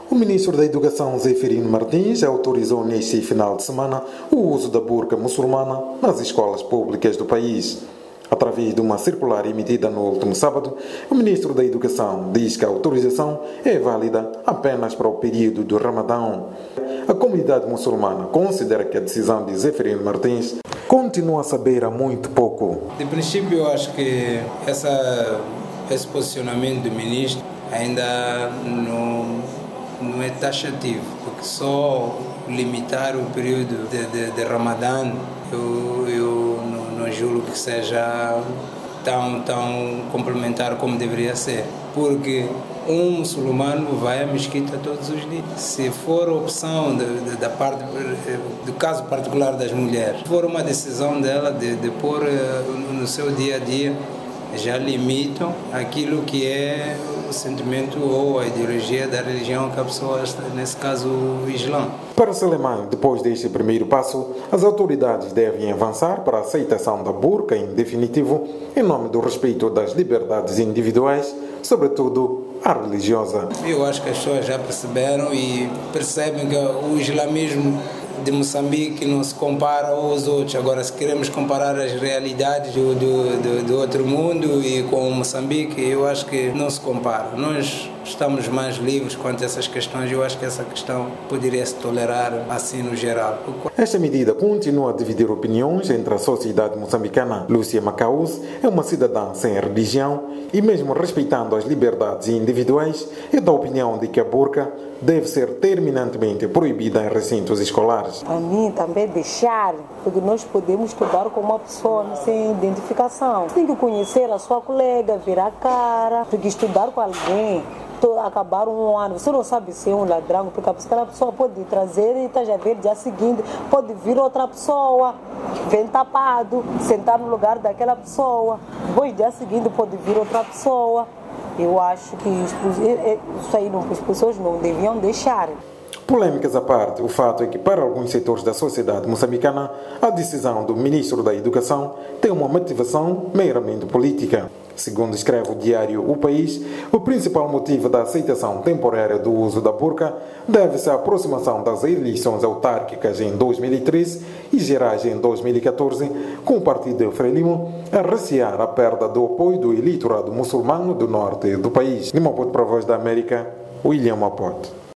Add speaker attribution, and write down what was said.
Speaker 1: O ministro da Educação, Zeferino Martins, autorizou neste final de semana o uso da burca muçulmana nas escolas públicas do país. Através de uma circular emitida no último sábado, o ministro da Educação diz que a autorização é válida apenas para o período do Ramadão. A comunidade muçulmana considera que a decisão de Zeferino Martins continua a saber a muito pouco.
Speaker 2: De princípio, eu acho que esse posicionamento do ministro ainda não é taxativo, porque só limitar o período de Ramadã, eu não julgo que seja tão complementar como deveria ser, porque um muçulmano vai à mesquita todos os dias. Se for opção da parte do caso particular das mulheres, se for uma decisão dela de pôr no seu dia a dia, já limitam aquilo que é o sentimento ou a ideologia da religião que a pessoa está, nesse caso o Islã.
Speaker 1: Para Selemani, depois deste primeiro passo, as autoridades devem avançar para a aceitação da burca em definitivo, em nome do respeito das liberdades individuais, sobretudo a religiosa.
Speaker 2: Eu acho que as pessoas já perceberam e percebem que o islamismo de Moçambique não se compara aos outros. Agora, se queremos comparar as realidades do outro mundo e com Moçambique, eu acho que não se compara. Nós estamos mais livres quanto a essas questões. Eu acho que essa questão poderia se tolerar assim no geral.
Speaker 1: Esta medida continua a dividir opiniões entre a sociedade moçambicana. Lúcia Macaus é uma cidadã sem religião e, mesmo respeitando as liberdades individuais, é da opinião de que a burca deve ser terminantemente proibida em recintos escolares.
Speaker 3: Para mim também deixar, porque nós podemos estudar com uma pessoa sem identificação. Tem que conhecer a sua colega, ver a cara, porque estudar com alguém, acabar um ano, você não sabe se é um ladrão, porque aquela pessoa pode trazer e está já ver dia seguinte, pode vir outra pessoa, vem tapado, sentar no lugar daquela pessoa, depois dia seguinte pode vir outra pessoa. Eu acho que isso aí as pessoas não deviam deixar.
Speaker 1: Polêmicas à parte, o fato é que para alguns setores da sociedade moçambicana, a decisão do ministro da Educação tem uma motivação meramente política. Segundo escreve o diário O País, o principal motivo da aceitação temporária do uso da burca deve-se à aproximação das eleições autárquicas em 2013 e gerais em 2014, com o partido Frelimo a recear a perda do apoio do eleitorado muçulmano do norte do país. De Maputo para a Voz da América, William Maputo.